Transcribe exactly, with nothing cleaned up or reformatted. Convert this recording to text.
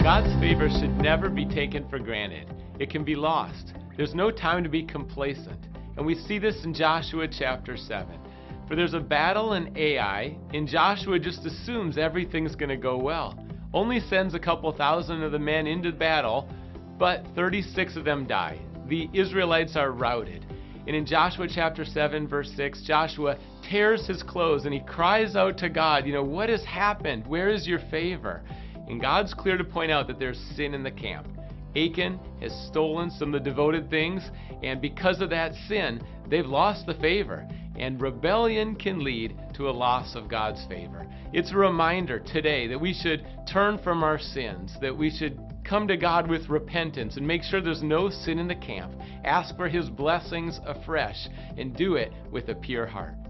God's favor should never be taken for granted. It can be lost. There's no time to be complacent. And we see this in Joshua chapter seven. For there's a battle in Ai, and Joshua just assumes everything's going to go well. Only sends a couple thousand of the men into battle, but thirty-six of them die. The Israelites are routed. And in Joshua chapter seven, verse six, Joshua tears his clothes and he cries out to God, you know, what has happened? Where is your favor? And God's clear to point out that there's sin in the camp. Achan has stolen some of the devoted things, and because of that sin, they've lost the favor. And rebellion can lead to a loss of God's favor. It's a reminder today that we should turn from our sins, that we should come to God with repentance and make sure there's no sin in the camp. Ask for His blessings afresh and do it with a pure heart.